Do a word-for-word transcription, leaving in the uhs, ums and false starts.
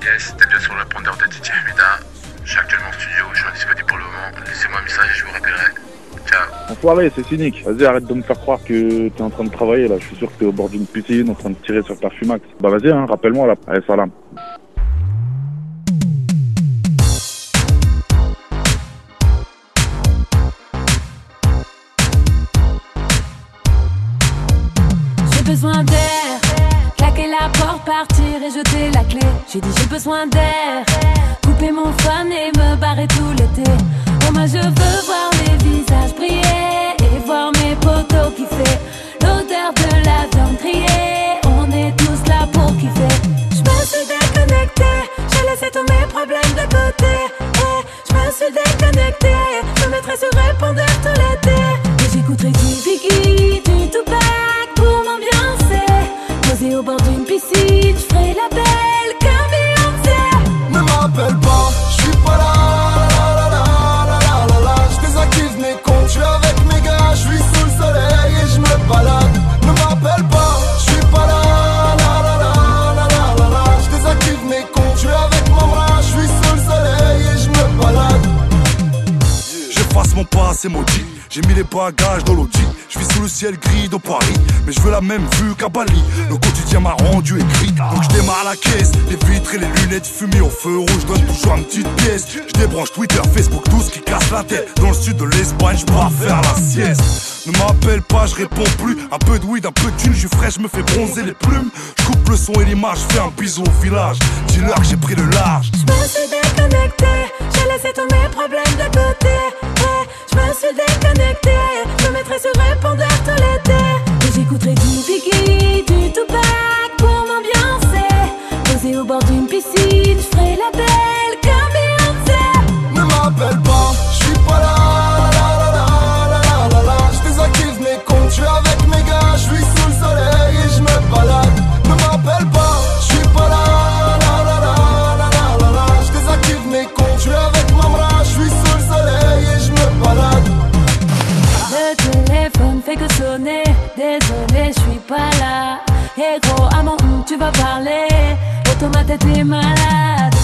Yes, t'es bien sur le répondeur de D J Hamida. Je suis actuellement en studio, je suis indisponible pour le moment. Laissez-moi un message et je vous rappellerai. Ciao. Enfoiré, c'est cynique. Vas-y, arrête de me faire croire que t'es en train de travailler là. Je suis sûr que t'es au bord d'une piscine en train de tirer sur ta fumax. Bah vas-y, hein, rappelle-moi là. Allez, salam. J'ai besoin d'air, claquer la porte, partir et jeter la clé. J'ai dit j'ai besoin d'air, couper mon fun et me barrer tout l'été. Oh moi je veux voir les visages briller et voir mes potos kiffer. L'odeur de la viande grillée, on est tous là pour kiffer. Je me suis déconnectée, j'ai laissé tous mes problèmes de côté. Et je me suis déconnectée, je me mettrai sur répondeur tout l'été. Et j'écouterai du Biggie, du Tupac pour m'ambiancer. Posé au bord d'une piscine, je ferai la belle comme Beyoncé. Ne m'appelle pas, je suis pas là. Je suis avec mes gars, je suis sous le soleil et je me balade. Ne m'appelle pas, je suis pas là, la la la la la la la. Je désactive mes comptes, je suis avec mon bras, je suis sous le soleil et je me balade. J'efface mon passé maudit, j'ai mis les bagages dans l'audi. Je vis sous le ciel gris de Paris, mais je veux la même vue qu'à Bali. Le quotidien m'a rendu écrit, donc je démarre la caisse. Les vitres et les lunettes fumées au feu rouge, donne toujours une petite pièce. Je débranche Twitter, Facebook, tout ce qui casse la tête. Dans le sud de l'Espagne, je pars faire la sieste. Ne m'appelle pas, je réponds plus. Un peu de weed, un peu de thune, je suis frais, je me fais bronzer les plumes. Je coupe le son et l'image, je fais un bisou au village. Dis-leur que j'ai pris le large. Je me suis déconnectée, j'ai laissé tous mes problèmes de côté. Et je me suis déconnectée, je me mettrai sur répondeur tout l'été. Et j'écouterai du Biggie, du Tupac pour m'ambiancer. Posé au bord d'une piscine, je ferai la belle comme Beyoncé. Ne m'appelle pas, je suis pas là. Je suis avec mes gars, je suis sous le soleil et je me balade. Ne m'appelle pas, je suis pas là, la la la la la la la. Je désactive mes comptes, je suis avec ma bras, je suis sous le soleil et je me balade. Le téléphone fait que sonner, désolé, je suis pas là. Et gros, à mon hum, tu vas parler, automate t'es malade.